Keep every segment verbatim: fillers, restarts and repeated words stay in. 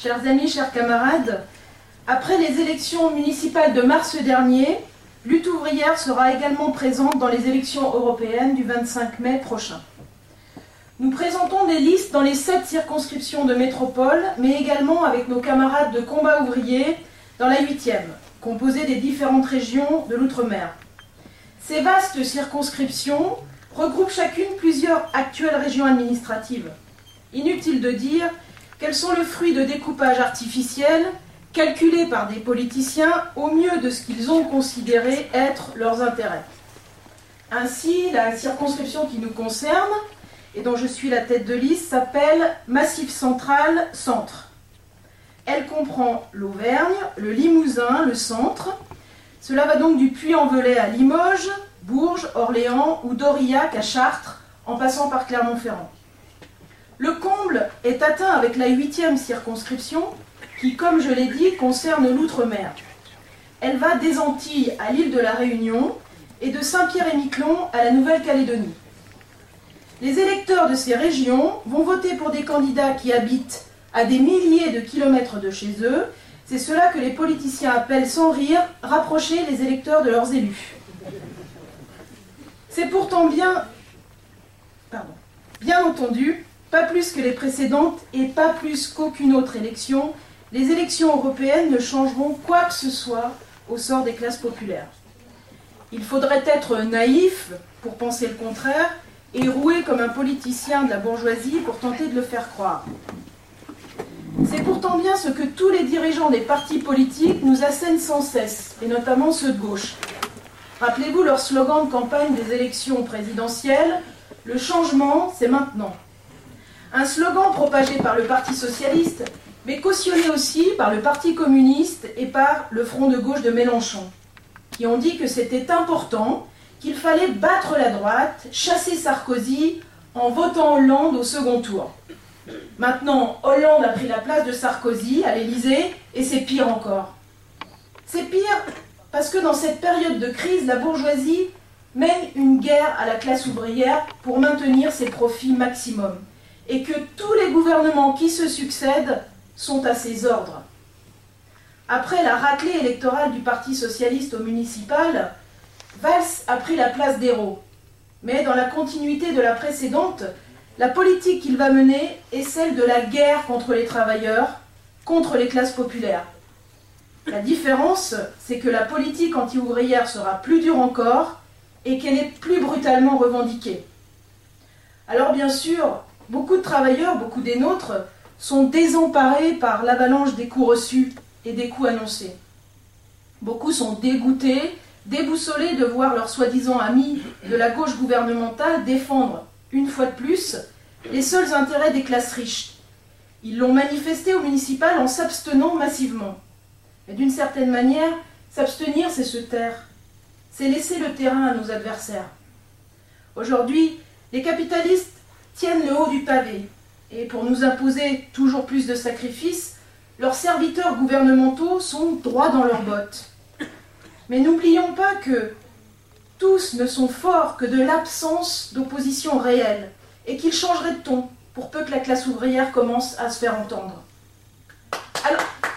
chers amis, chers camarades, après les élections municipales de mars dernier, Lutte ouvrière sera également présente dans les élections européennes du vingt-cinq mai prochain. Nous présentons des listes dans les sept circonscriptions de métropole, mais également avec nos camarades de combat ouvrier dans la huitième, composée des différentes régions de l'outre-mer. Ces vastes circonscriptions regroupent chacune plusieurs actuelles régions administratives. Inutile de dire qu'elles sont le fruit de découpages artificiels calculés par des politiciens au mieux de ce qu'ils ont considéré être leurs intérêts. Ainsi, la circonscription qui nous concerne, et dont je suis la tête de liste, s'appelle Massif Central Centre. Elle comprend l'Auvergne, le Limousin, le Centre. Cela va donc du Puy-en-Velay à Limoges, Bourges, Orléans ou d'Aurillac à Chartres, en passant par Clermont-Ferrand. Le comble est atteint avec la huitième circonscription, qui, comme je l'ai dit, concerne l'outre-mer. Elle va des Antilles à l'île de la Réunion et de Saint-Pierre-et-Miquelon à la Nouvelle-Calédonie. Les électeurs de ces régions vont voter pour des candidats qui habitent à des milliers de kilomètres de chez eux. C'est cela que les politiciens appellent sans rire « rapprocher les électeurs de leurs élus ». C'est pourtant bien, pardon, bien entendu, pas plus que les précédentes et pas plus qu'aucune autre élection, les élections européennes ne changeront quoi que ce soit au sort des classes populaires. Il faudrait être naïf pour penser le contraire et roué comme un politicien de la bourgeoisie pour tenter de le faire croire. C'est pourtant bien ce que tous les dirigeants des partis politiques nous assènent sans cesse, et notamment ceux de gauche. Rappelez-vous leur slogan de campagne des élections présidentielles, « Le changement, c'est maintenant ». Un slogan propagé par le Parti socialiste, mais cautionné aussi par le Parti communiste et par le Front de gauche de Mélenchon, qui ont dit que c'était important, qu'il fallait battre la droite, chasser Sarkozy en votant Hollande au second tour. Maintenant, Hollande a pris la place de Sarkozy à l'Élysée, et c'est pire encore. C'est pire parce que dans cette période de crise, la bourgeoisie mène une guerre à la classe ouvrière pour maintenir ses profits maximum, et que tous les gouvernements qui se succèdent sont à ses ordres. Après la raclée électorale du Parti socialiste au municipal, Valls a pris la place d'héros. Mais dans la continuité de la précédente, la politique qu'il va mener est celle de la guerre contre les travailleurs, contre les classes populaires. La différence, c'est que la politique anti-ouvrière sera plus dure encore et qu'elle est plus brutalement revendiquée. Alors bien sûr, beaucoup de travailleurs, beaucoup des nôtres, sont désemparés par l'avalanche des coups reçus et des coups annoncés. Beaucoup sont dégoûtés, déboussolés de voir leurs soi-disant amis de la gauche gouvernementale défendre, une fois de plus, les seuls intérêts des classes riches. Ils l'ont manifesté au municipal en s'abstenant massivement. Mais d'une certaine manière, s'abstenir, c'est se taire. C'est laisser le terrain à nos adversaires. Aujourd'hui, les capitalistes tiennent le haut du pavé. Et pour nous imposer toujours plus de sacrifices, leurs serviteurs gouvernementaux sont droits dans leurs bottes. Mais n'oublions pas que tous ne sont forts que de l'absence d'opposition réelle, et qu'ils changeraient de ton pour peu que la classe ouvrière commence à se faire entendre. Alors,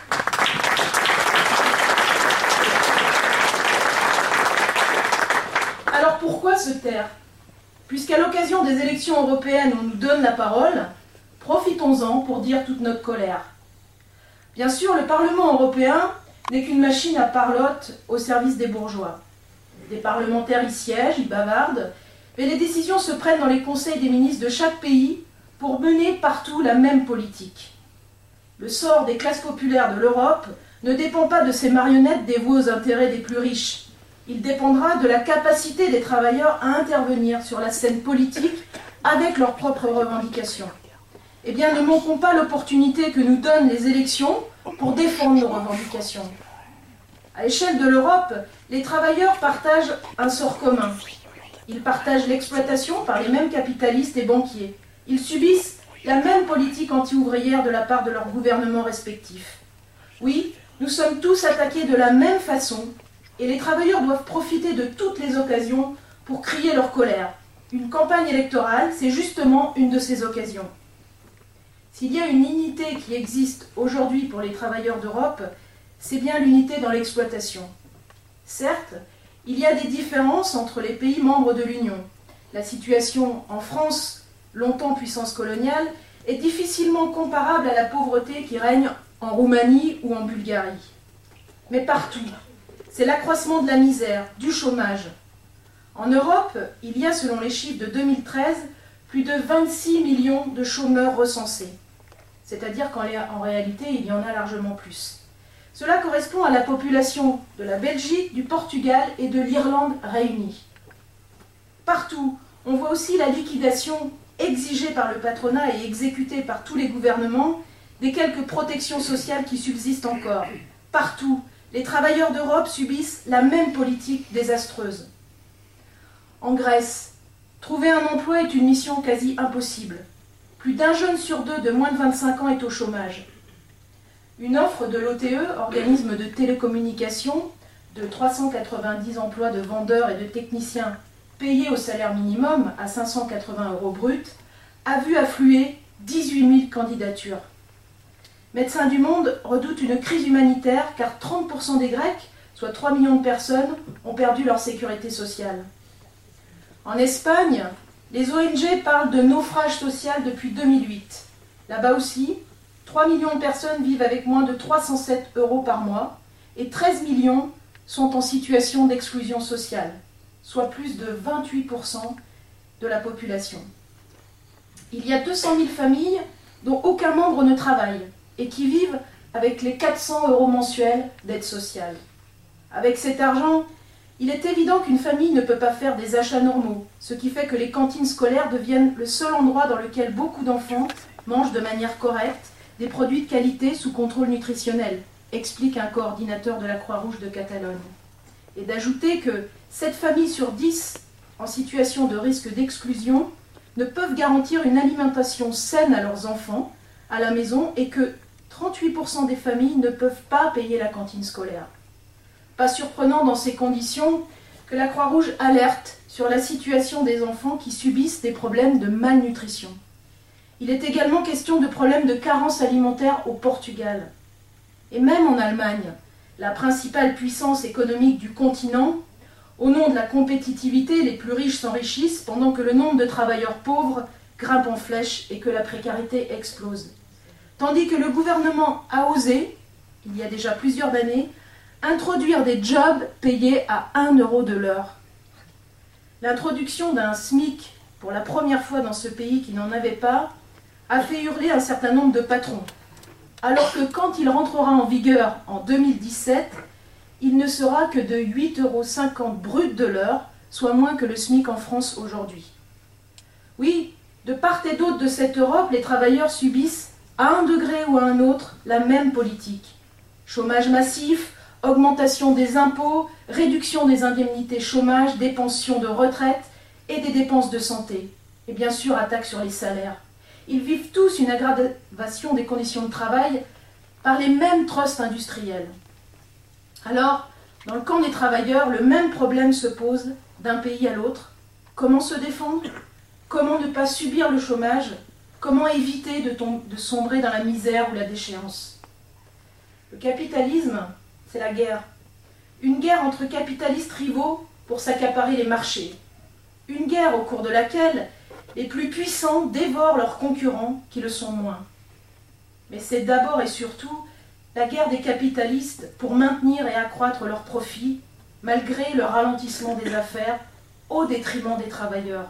Alors pourquoi se taire? Puisqu'à l'occasion des élections européennes on nous donne la parole, profitons-en pour dire toute notre colère. Bien sûr, le Parlement européen n'est qu'une machine à parlotte au service des bourgeois. Des parlementaires y siègent, y bavardent, mais les décisions se prennent dans les conseils des ministres de chaque pays pour mener partout la même politique. Le sort des classes populaires de l'Europe ne dépend pas de ces marionnettes dévouées aux intérêts des plus riches. Il dépendra de la capacité des travailleurs à intervenir sur la scène politique avec leurs propres revendications. Eh bien, ne manquons pas l'opportunité que nous donnent les élections pour défendre nos revendications. À l'échelle de l'Europe, les travailleurs partagent un sort commun. Ils partagent l'exploitation par les mêmes capitalistes et banquiers. Ils subissent la même politique anti-ouvrière de la part de leurs gouvernements respectifs. Oui, nous sommes tous attaqués de la même façon, et les travailleurs doivent profiter de toutes les occasions pour crier leur colère. Une campagne électorale, c'est justement une de ces occasions. S'il y a une unité qui existe aujourd'hui pour les travailleurs d'Europe, c'est bien l'unité dans l'exploitation. Certes, il y a des différences entre les pays membres de l'Union. La situation en France, longtemps puissance coloniale, est difficilement comparable à la pauvreté qui règne en Roumanie ou en Bulgarie. Mais partout, c'est l'accroissement de la misère, du chômage. En Europe, il y a, selon les chiffres de deux mille treize, plus de vingt-six millions de chômeurs recensés. C'est-à-dire qu'en réalité, il y en a largement plus. Cela correspond à la population de la Belgique, du Portugal et de l'Irlande réunies. Partout, on voit aussi la liquidation exigée par le patronat et exécutée par tous les gouvernements des quelques protections sociales qui subsistent encore. Partout, les travailleurs d'Europe subissent la même politique désastreuse. En Grèce, trouver un emploi est une mission quasi impossible. Plus d'un jeune sur deux de moins de vingt-cinq ans est au chômage. Une offre de l'O T E, organisme de télécommunication, de trois cent quatre-vingt-dix emplois de vendeurs et de techniciens payés au salaire minimum à cinq cent quatre-vingts euros brut, a vu affluer dix-huit mille candidatures. Médecins du Monde redoutent une crise humanitaire car trente pour cent des Grecs, soit trois millions de personnes, ont perdu leur sécurité sociale. En Espagne, les O N G parlent de naufrage social depuis deux mille huit. Là-bas aussi, trois millions de personnes vivent avec moins de trois cent sept euros par mois et treize millions sont en situation d'exclusion sociale, soit plus de vingt-huit pour cent de la population. Il y a deux cent mille familles dont aucun membre ne travaille et qui vivent avec les quatre cents euros mensuels d'aide sociale. Avec cet argent, il est évident qu'une famille ne peut pas faire des achats normaux, ce qui fait que les cantines scolaires deviennent le seul endroit dans lequel beaucoup d'enfants mangent de manière correcte des produits de qualité sous contrôle nutritionnel, explique un coordinateur de la Croix-Rouge de Catalogne. Et d'ajouter que sept familles sur dix en situation de risque d'exclusion ne peuvent garantir une alimentation saine à leurs enfants à la maison et que trente-huit pour cent des familles ne peuvent pas payer la cantine scolaire. Pas surprenant dans ces conditions que la Croix-Rouge alerte sur la situation des enfants qui subissent des problèmes de malnutrition. Il est également question de problèmes de carence alimentaire au Portugal. Et même en Allemagne, la principale puissance économique du continent, au nom de la compétitivité, les plus riches s'enrichissent pendant que le nombre de travailleurs pauvres grimpe en flèche et que la précarité explose. Tandis que le gouvernement a osé, il y a déjà plusieurs années, introduire des jobs payés à un euro de l'heure. L'introduction d'un SMIC, pour la première fois dans ce pays qui n'en avait pas, a fait hurler un certain nombre de patrons, alors que quand il rentrera en vigueur en deux mille dix-sept, il ne sera que de huit euros cinquante brut de l'heure, soit moins que le SMIC en France aujourd'hui. Oui, de part et d'autre de cette Europe, les travailleurs subissent, à un degré ou à un autre, la même politique. Chômage massif, augmentation des impôts, réduction des indemnités chômage, des pensions de retraite et des dépenses de santé. Et bien sûr, attaque sur les salaires. Ils vivent tous une aggravation des conditions de travail par les mêmes trusts industriels. Alors, dans le camp des travailleurs, le même problème se pose d'un pays à l'autre. Comment se défendre? Comment ne pas subir le chômage? Comment éviter de, de sombrer dans la misère ou la déchéance? Le capitalisme, c'est la guerre. Une guerre entre capitalistes rivaux pour s'accaparer les marchés. Une guerre au cours de laquelle les plus puissants dévorent leurs concurrents qui le sont moins. Mais c'est d'abord et surtout la guerre des capitalistes pour maintenir et accroître leurs profits, malgré le ralentissement des affaires, au détriment des travailleurs.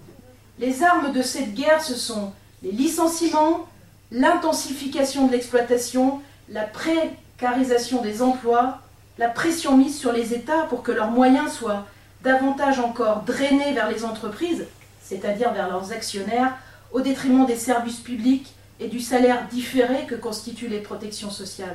Les armes de cette guerre, ce sont les licenciements, l'intensification de l'exploitation, la précarisation des emplois, la pression mise sur les États pour que leurs moyens soient davantage encore drainés vers les entreprises, c'est-à-dire vers leurs actionnaires, au détriment des services publics et du salaire différé que constituent les protections sociales.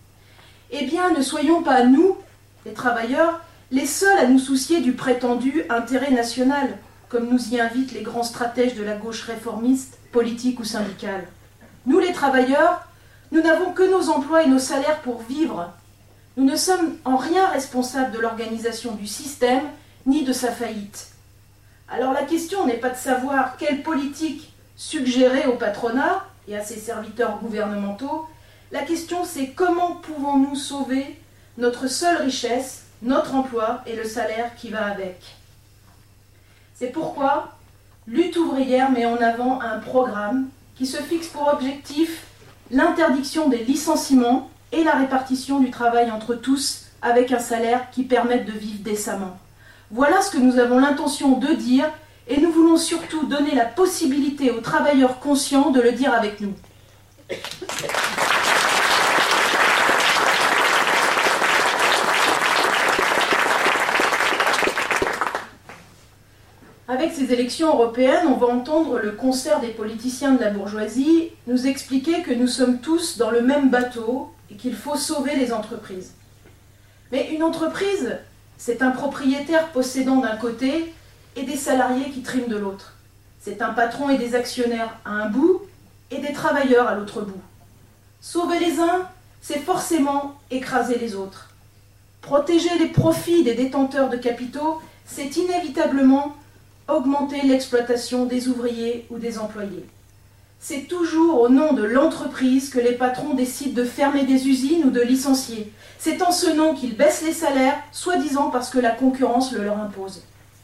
Eh bien, ne soyons pas, nous, les travailleurs, les seuls à nous soucier du prétendu intérêt national, comme nous y invitent les grands stratèges de la gauche réformiste, politique ou syndicale. Nous, les travailleurs, nous n'avons que nos emplois et nos salaires pour vivre. Nous ne sommes en rien responsables de l'organisation du système, ni de sa faillite. Alors la question n'est pas de savoir quelle politique suggérer au patronat et à ses serviteurs gouvernementaux, la question c'est comment pouvons-nous sauver notre seule richesse, notre emploi et le salaire qui va avec. C'est pourquoi Lutte ouvrière met en avant un programme qui se fixe pour objectif l'interdiction des licenciements et la répartition du travail entre tous avec un salaire qui permette de vivre décemment. Voilà ce que nous avons l'intention de dire et nous voulons surtout donner la possibilité aux travailleurs conscients de le dire avec nous. Avec ces élections européennes, on va entendre le concert des politiciens de la bourgeoisie nous expliquer que nous sommes tous dans le même bateau et qu'il faut sauver les entreprises. Mais une entreprise, c'est un propriétaire possédant d'un côté et des salariés qui triment de l'autre. C'est un patron et des actionnaires à un bout et des travailleurs à l'autre bout. Sauver les uns, c'est forcément écraser les autres. Protéger les profits des détenteurs de capitaux, c'est inévitablement augmenter l'exploitation des ouvriers ou des employés. C'est toujours au nom de l'entreprise que les patrons décident de fermer des usines ou de licencier. C'est en ce nom qu'ils baissent les salaires, soi-disant parce que la concurrence le leur impose.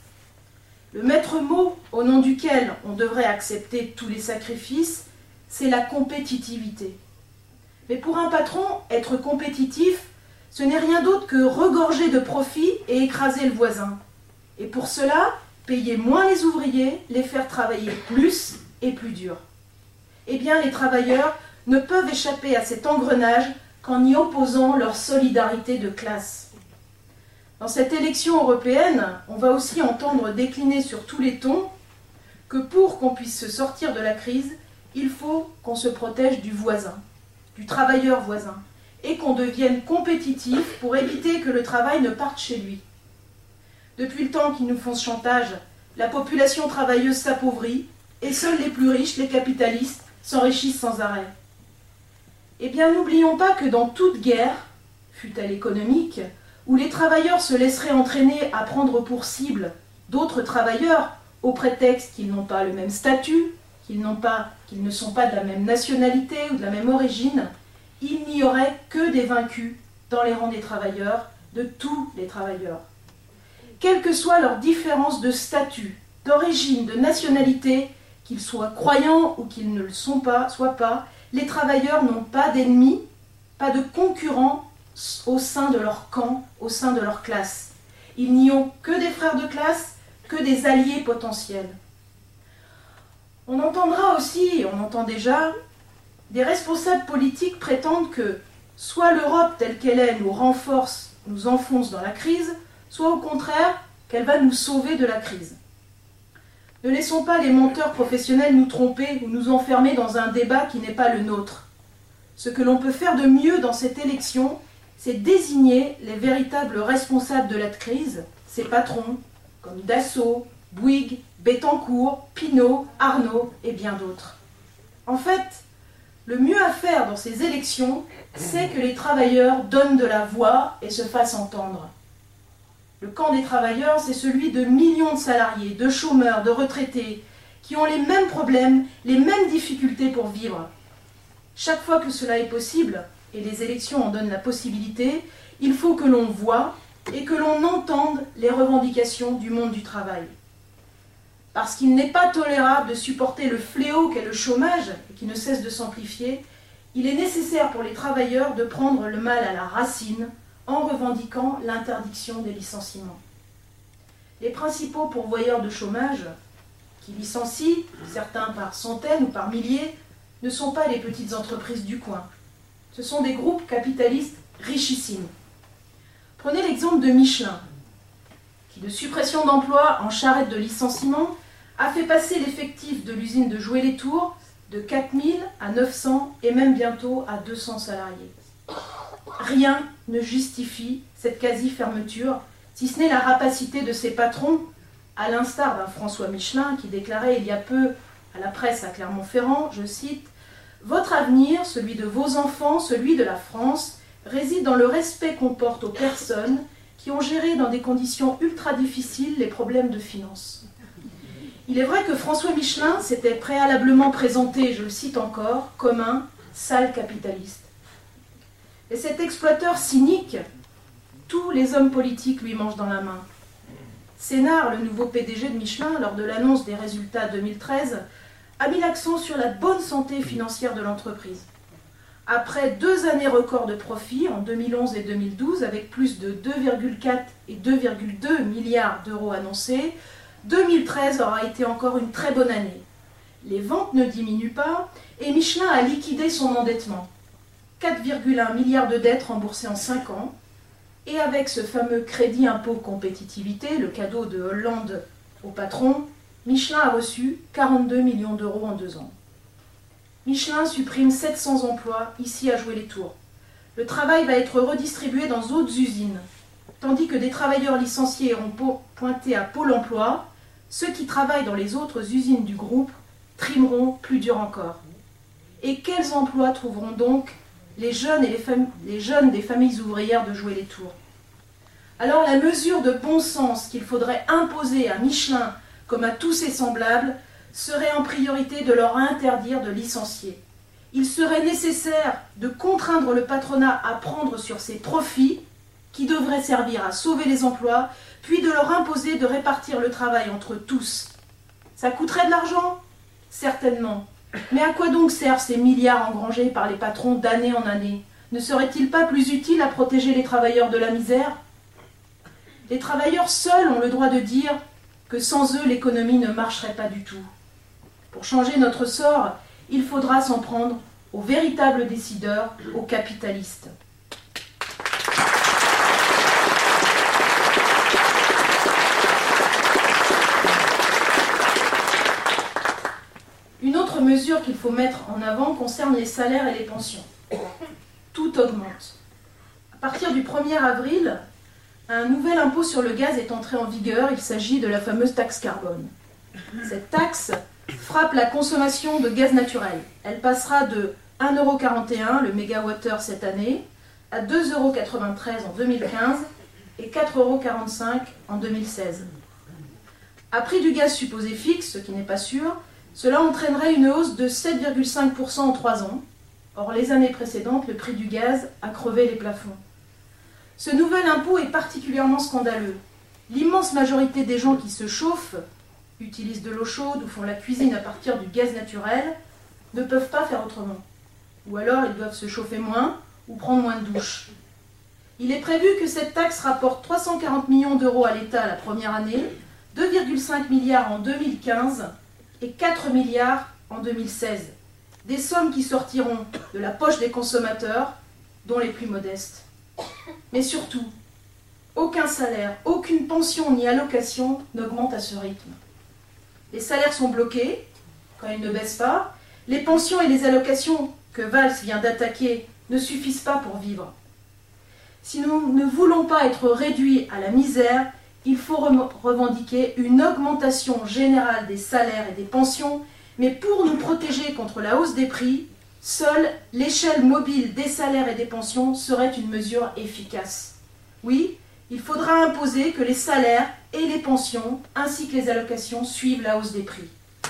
Le maître mot au nom duquel on devrait accepter tous les sacrifices, c'est la compétitivité. Mais pour un patron, être compétitif, ce n'est rien d'autre que regorger de profits et écraser le voisin. Et pour cela, payer moins les ouvriers, les faire travailler plus et plus dur. Eh bien, les travailleurs ne peuvent échapper à cet engrenage qu'en y opposant leur solidarité de classe. Dans cette élection européenne, on va aussi entendre décliner sur tous les tons que pour qu'on puisse se sortir de la crise, il faut qu'on se protège du voisin, du travailleur voisin, et qu'on devienne compétitif pour éviter que le travail ne parte chez lui. Depuis le temps qu'ils nous font ce chantage, la population travailleuse s'appauvrit et seuls les plus riches, les capitalistes, s'enrichissent sans arrêt. Eh bien, n'oublions pas que dans toute guerre, fût-elle économique, où les travailleurs se laisseraient entraîner à prendre pour cible d'autres travailleurs au prétexte qu'ils n'ont pas le même statut, qu'ils n'ont pas, qu'ils ne sont pas de la même nationalité ou de la même origine, il n'y aurait que des vaincus dans les rangs des travailleurs, de tous les travailleurs. Quelle que soit leur différence de statut, d'origine, de nationalité, qu'ils soient croyants ou qu'ils ne le sont pas, soient pas, les travailleurs n'ont pas d'ennemis, pas de concurrents au sein de leur camp, au sein de leur classe. Ils n'y ont que des frères de classe, que des alliés potentiels. On entendra aussi, on entend déjà, des responsables politiques prétendent que soit l'Europe telle qu'elle est nous renforce, nous enfonce dans la crise, soit au contraire qu'elle va nous sauver de la crise. Ne laissons pas les menteurs professionnels nous tromper ou nous enfermer dans un débat qui n'est pas le nôtre. Ce que l'on peut faire de mieux dans cette élection, c'est désigner les véritables responsables de la crise, ces patrons, comme Dassault, Bouygues, Bettencourt, Pinault, Arnault et bien d'autres. En fait, le mieux à faire dans ces élections, c'est que les travailleurs donnent de la voix et se fassent entendre. Le camp des travailleurs, c'est celui de millions de salariés, de chômeurs, de retraités, qui ont les mêmes problèmes, les mêmes difficultés pour vivre. Chaque fois que cela est possible, et les élections en donnent la possibilité, il faut que l'on voie et que l'on entende les revendications du monde du travail. Parce qu'il n'est pas tolérable de supporter le fléau qu'est le chômage, et qui ne cesse de s'amplifier, il est nécessaire pour les travailleurs de prendre le mal à la racine, en revendiquant l'interdiction des licenciements. Les principaux pourvoyeurs de chômage, qui licencient, certains par centaines ou par milliers, ne sont pas les petites entreprises du coin. Ce sont des groupes capitalistes richissimes. Prenez l'exemple de Michelin, qui de suppression d'emplois en charrette de licenciement a fait passer l'effectif de l'usine de Joué-les-Tours de quatre mille à neuf cents et même bientôt à deux cents salariés. Rien ne justifie cette quasi-fermeture, si ce n'est la rapacité de ses patrons, à l'instar d'un François Michelin qui déclarait il y a peu à la presse à Clermont-Ferrand, je cite, « Votre avenir, celui de vos enfants, celui de la France, réside dans le respect qu'on porte aux personnes qui ont géré dans des conditions ultra difficiles les problèmes de finances. Il est vrai que François Michelin s'était préalablement présenté, je le cite encore, comme un sale capitaliste. Et cet exploiteur cynique, tous les hommes politiques lui mangent dans la main. Sénard, le nouveau P D G de Michelin, lors de l'annonce des résultats deux mille treize, a mis l'accent sur la bonne santé financière de l'entreprise. Après deux années records de profit, en deux mille onze et deux mille douze, avec plus de deux virgule quatre et deux virgule deux milliards d'euros annoncés, deux mille treize aura été encore une très bonne année. Les ventes ne diminuent pas et Michelin a liquidé son endettement. quatre virgule un milliards de dettes remboursées en cinq ans. Et avec ce fameux crédit impôt compétitivité, le cadeau de Hollande au patron, Michelin a reçu quarante-deux millions d'euros en deux ans. Michelin supprime sept cents emplois ici à Joué-les-Tours. Le travail va être redistribué dans d'autres usines. Tandis que des travailleurs licenciés iront pointer à Pôle emploi, ceux qui travaillent dans les autres usines du groupe trimeront plus dur encore. Et quels emplois trouveront donc les jeunes, et les, fam- les jeunes des familles ouvrières de Joué-les-Tours? Alors la mesure de bon sens qu'il faudrait imposer à Michelin comme à tous ses semblables serait en priorité de leur interdire de licencier. Il serait nécessaire de contraindre le patronat à prendre sur ses profits, qui devraient servir à sauver les emplois, puis de leur imposer de répartir le travail entre tous. Ça coûterait de l'argent? Certainement. Mais à quoi donc servent ces milliards engrangés par les patrons d'année en année? Ne serait-il pas plus utile à protéger les travailleurs de la misère? Les travailleurs seuls ont le droit de dire que sans eux, l'économie ne marcherait pas du tout. Pour changer notre sort, il faudra s'en prendre aux véritables décideurs, aux capitalistes. Une autre mesure qu'il faut mettre en avant concerne les salaires et les pensions. Tout augmente. À partir du premier avril, un nouvel impôt sur le gaz est entré en vigueur, il s'agit de la fameuse taxe carbone. Cette taxe frappe la consommation de gaz naturel. Elle passera de un euro quarante et un le mégawattheure cette année à deux euros quatre-vingt-treize en deux mille quinze et quatre euros quarante-cinq en deux mille seize. À prix du gaz supposé fixe, ce qui n'est pas sûr, cela entraînerait une hausse de sept virgule cinq pour cent en trois ans. Or, les années précédentes, le prix du gaz a crevé les plafonds. Ce nouvel impôt est particulièrement scandaleux. L'immense majorité des gens qui se chauffent, utilisent de l'eau chaude ou font la cuisine à partir du gaz naturel, ne peuvent pas faire autrement. Ou alors ils doivent se chauffer moins ou prendre moins de douches. Il est prévu que cette taxe rapporte trois cent quarante millions d'euros à l'État la première année, deux virgule cinq milliards en deux mille quinze et quatre milliards en deux mille seize. Des sommes qui sortiront de la poche des consommateurs, dont les plus modestes. Mais surtout, aucun salaire, aucune pension ni allocation n'augmente à ce rythme. Les salaires sont bloqués, quand ils ne baissent pas. Les pensions et les allocations que Valls vient d'attaquer ne suffisent pas pour vivre. Si nous ne voulons pas être réduits à la misère, il faut revendiquer une augmentation générale des salaires et des pensions, mais pour nous protéger contre la hausse des prix, seule l'échelle mobile des salaires et des pensions serait une mesure efficace. Oui, il faudra imposer que les salaires et les pensions, ainsi que les allocations, suivent la hausse des prix.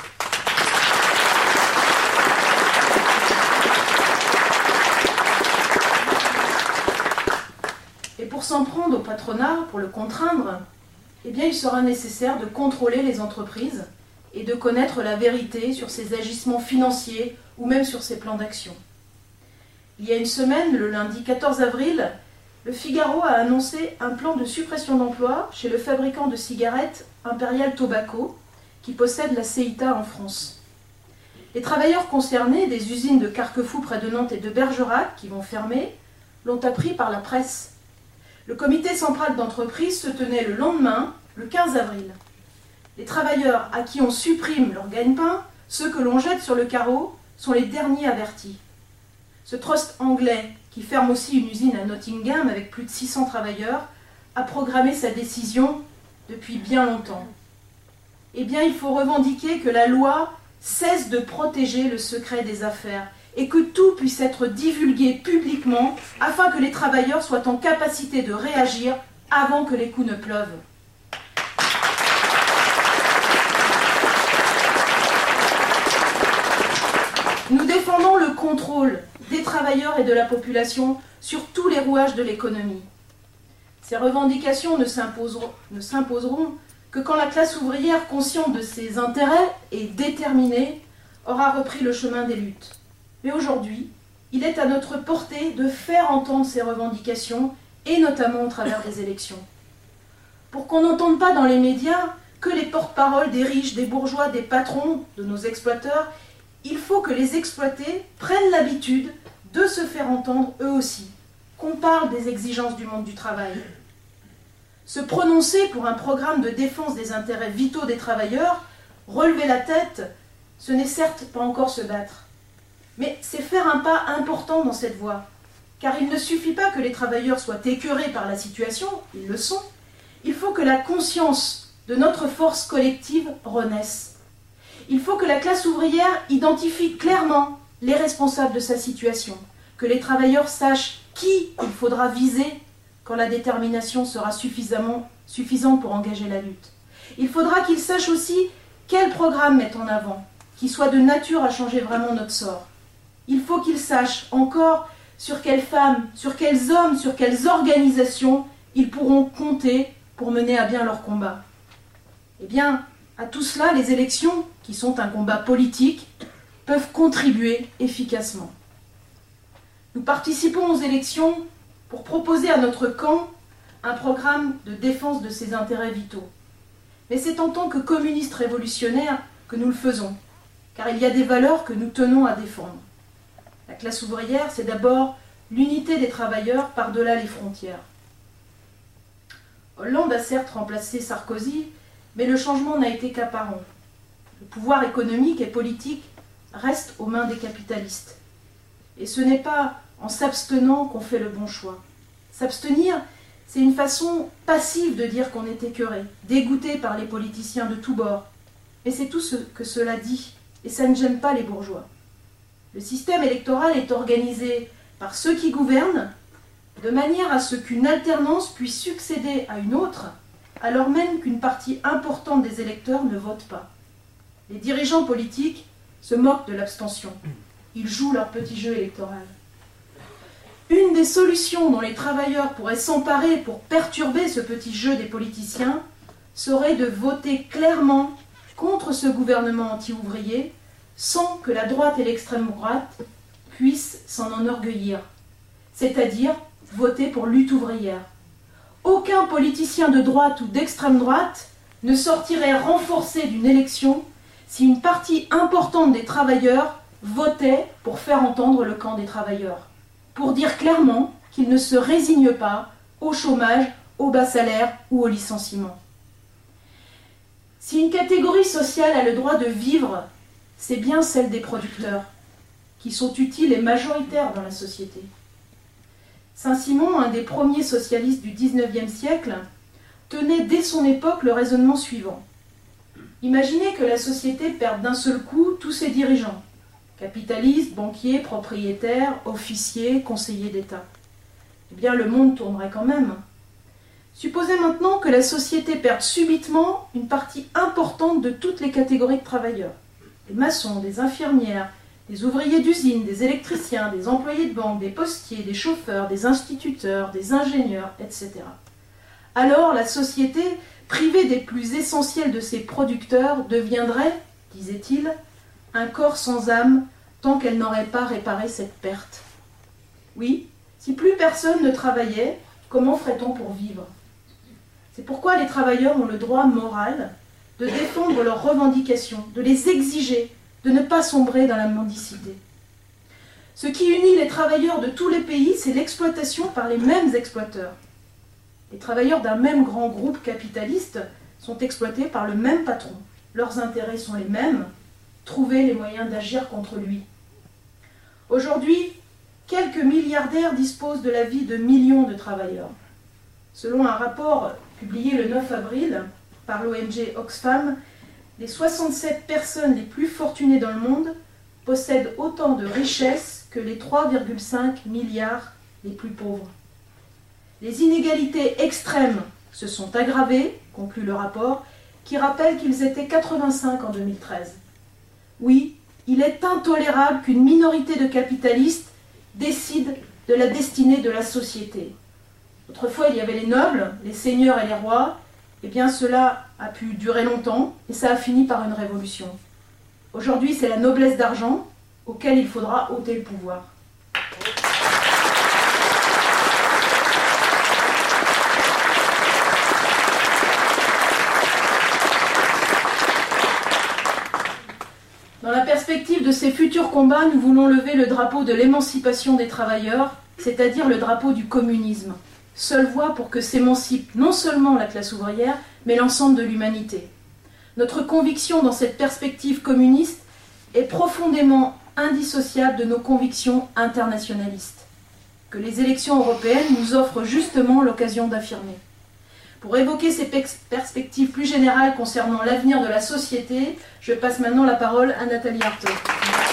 Et pour s'en prendre au patronat, pour le contraindre, eh bien, il sera nécessaire de contrôler les entreprises et de connaître la vérité sur ses agissements financiers ou même sur ses plans d'action. Il y a une semaine, le lundi quatorze avril, le Figaro a annoncé un plan de suppression d'emplois chez le fabricant de cigarettes Imperial Tobacco, qui possède la C I T A en France. Les travailleurs concernés des usines de Carquefou près de Nantes et de Bergerac, qui vont fermer, l'ont appris par la presse. Le comité central d'entreprise se tenait le lendemain, le quinze avril. Les travailleurs à qui on supprime leur gagne-pain, ceux que l'on jette sur le carreau, sont les derniers avertis. Ce trust anglais, qui ferme aussi une usine à Nottingham avec plus de six cents travailleurs, a programmé sa décision depuis bien longtemps. Eh bien, il faut revendiquer que la loi cesse de protéger le secret des affaires et que tout puisse être divulgué publiquement afin que les travailleurs soient en capacité de réagir avant que les coups ne pleuvent. Nous défendons le contrôle des travailleurs et de la population sur tous les rouages de l'économie. Ces revendications ne s'imposeront, ne s'imposeront que quand la classe ouvrière, consciente de ses intérêts et déterminée, aura repris le chemin des luttes. Mais aujourd'hui, il est à notre portée de faire entendre ces revendications, et notamment au travers des élections. Pour qu'on n'entende pas dans les médias que les porte-paroles des riches, des bourgeois, des patrons, de nos exploiteurs, il faut que les exploités prennent l'habitude de se faire entendre eux aussi, qu'on parle des exigences du monde du travail. Se prononcer pour un programme de défense des intérêts vitaux des travailleurs, relever la tête, ce n'est certes pas encore se battre. Mais c'est faire un pas important dans cette voie, car il ne suffit pas que les travailleurs soient écœurés par la situation, ils le sont. Il faut que la conscience de notre force collective renaisse. Il faut que la classe ouvrière identifie clairement les responsables de sa situation, que les travailleurs sachent qui il faudra viser quand la détermination sera suffisamment, suffisante pour engager la lutte. Il faudra qu'ils sachent aussi quel programme mettre en avant, qui soit de nature à changer vraiment notre sort. Il faut qu'ils sachent encore sur quelles femmes, sur quels hommes, sur quelles organisations ils pourront compter pour mener à bien leur combat. Eh bien, à tout cela, les élections, qui sont un combat politique, peuvent contribuer efficacement. Nous participons aux élections pour proposer à notre camp un programme de défense de ses intérêts vitaux. Mais c'est en tant que communistes révolutionnaires que nous le faisons, car il y a des valeurs que nous tenons à défendre. La classe ouvrière, c'est d'abord l'unité des travailleurs par-delà les frontières. Hollande a certes remplacé Sarkozy, mais le changement n'a été qu'apparent. Le pouvoir économique et politique reste aux mains des capitalistes. Et ce n'est pas en s'abstenant qu'on fait le bon choix. S'abstenir, c'est une façon passive de dire qu'on est écœuré, dégoûté par les politiciens de tous bords. Mais c'est tout ce que cela dit, et ça ne gêne pas les bourgeois. Le système électoral est organisé par ceux qui gouvernent, de manière à ce qu'une alternance puisse succéder à une autre, alors même qu'une partie importante des électeurs ne vote pas. Les dirigeants politiques se moquent de l'abstention. Ils jouent leur petit jeu électoral. Une des solutions dont les travailleurs pourraient s'emparer pour perturber ce petit jeu des politiciens serait de voter clairement contre ce gouvernement anti-ouvrier sans que la droite et l'extrême droite puissent s'en enorgueillir, c'est-à-dire voter pour lutte ouvrière. Aucun politicien de droite ou d'extrême droite ne sortirait renforcé d'une élection si une partie importante des travailleurs votait pour faire entendre le camp des travailleurs, pour dire clairement qu'ils ne se résignent pas au chômage, au bas salaire ou au licenciement. Si une catégorie sociale a le droit de vivre, c'est bien celle des producteurs, qui sont utiles et majoritaires dans la société. Saint-Simon, un des premiers socialistes du dix-neuvième siècle, tenait dès son époque le raisonnement suivant. Imaginez que la société perde d'un seul coup tous ses dirigeants, capitalistes, banquiers, propriétaires, officiers, conseillers d'État. Eh bien, le monde tournerait quand même. Supposez maintenant que la société perde subitement une partie importante de toutes les catégories de travailleurs. Des maçons, des infirmières, des ouvriers d'usine, des électriciens, des employés de banque, des postiers, des chauffeurs, des instituteurs, des ingénieurs, et cetera. Alors la société, privée des plus essentiels de ses producteurs, deviendrait, disait-il, un corps sans âme tant qu'elle n'aurait pas réparé cette perte. Oui, si plus personne ne travaillait, comment ferait-on pour vivre? C'est pourquoi les travailleurs ont le droit moral de défendre leurs revendications, de les exiger, de ne pas sombrer dans la mendicité. Ce qui unit les travailleurs de tous les pays, c'est l'exploitation par les mêmes exploiteurs. Les travailleurs d'un même grand groupe capitaliste sont exploités par le même patron. Leurs intérêts sont les mêmes. Trouvez les moyens d'agir contre lui. Aujourd'hui, quelques milliardaires disposent de la vie de millions de travailleurs. Selon un rapport publié le neuf avril par l'O N G Oxfam, les soixante-sept personnes les plus fortunées dans le monde possèdent autant de richesses que les trois virgule cinq milliards les plus pauvres. Les inégalités extrêmes se sont aggravées, conclut le rapport, qui rappelle qu'ils étaient quatre-vingt-cinq en deux mille treize. Oui, Il est intolérable qu'une minorité de capitalistes décide de la destinée de la société. Autrefois, il y avait les nobles, les seigneurs et les rois. Eh bien, cela a pu durer longtemps et ça a fini par une révolution. Aujourd'hui, c'est la noblesse d'argent auquel il faudra ôter le pouvoir. Dans la perspective de ces futurs combats, nous voulons lever le drapeau de l'émancipation des travailleurs, c'est-à-dire le drapeau du communisme. Seule voie pour que s'émancipe non seulement la classe ouvrière, mais l'ensemble de l'humanité. Notre conviction dans cette perspective communiste est profondément indissociable de nos convictions internationalistes, que les élections européennes nous offrent justement l'occasion d'affirmer. Pour évoquer ces perspectives plus générales concernant l'avenir de la société, je passe maintenant la parole à Nathalie Arthaud.